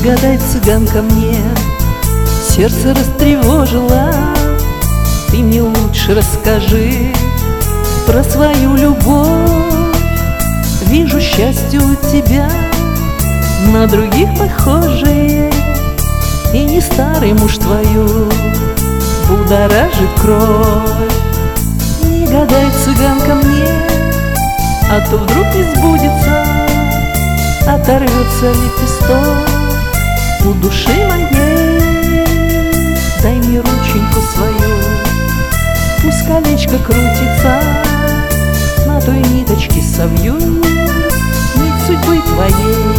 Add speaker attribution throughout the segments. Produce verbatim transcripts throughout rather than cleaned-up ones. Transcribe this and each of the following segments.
Speaker 1: гадай, цыганка, мне сердце растревожила. Ты мне лучше расскажи про свою любовь. Вижу счастье у тебя на других похожее, и не старый муж твою будоражит кровь. Не гадай, цыганка, мне, а то вдруг не сбудется, оторвется лепесток у души моей. Дай мне рученьку свою, пусть колечко крутится, на той ниточке совью нить судьбы твоей.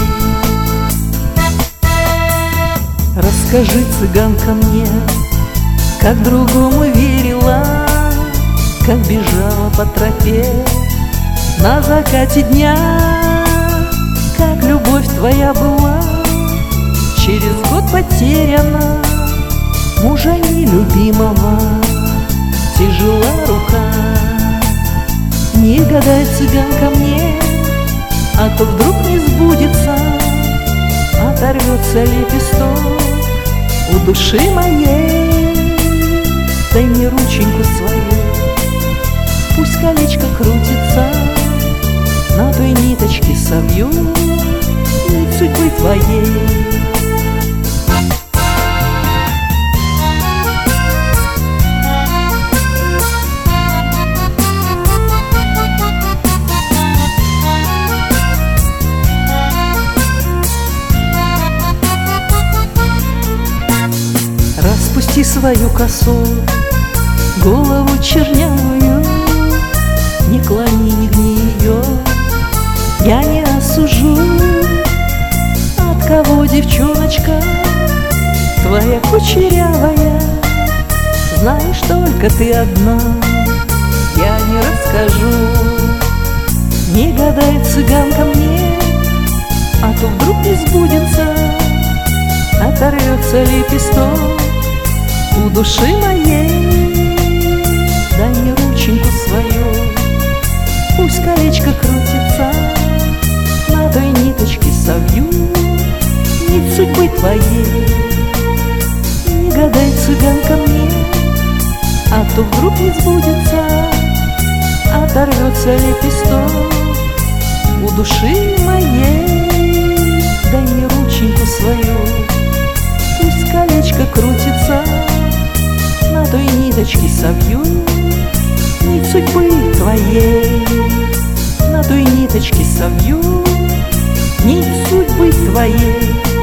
Speaker 1: Расскажи, цыганка, мне, как другому верила, как бежала по тропе на закате дня, как любовь твоя была через год потеряна. Мужа нелюбимого тяжела рука. Не гадай, цыганка, мне, а то вдруг не сбудется, оторвется лепесток у души моей. Дай мне рученьку свою, пусть колечко крутится, на той ниточке совью нить судьбы твоей. Распусти свою косу, голову чернявую, не клони, не гни ее, я не осужу. От кого, девчоночка, твоя кучерявая, знаешь только ты одна, я не расскажу. Не гадай, цыганка, мне, а то вдруг не сбудется, оторвется лепесток у души моей. Дай мне рученьку свою, пусть колечко крутится, на той ниточке совью нить судьбы твоей. Не гадай, цыганка, мне, а то вдруг не сбудется, оторвется лепесток у души моей. Дай мне рученьку свою, пусть колечко крутится, на той ниточке совью нить судьбы твоей. На той ниточке совью нить судьбы твоей.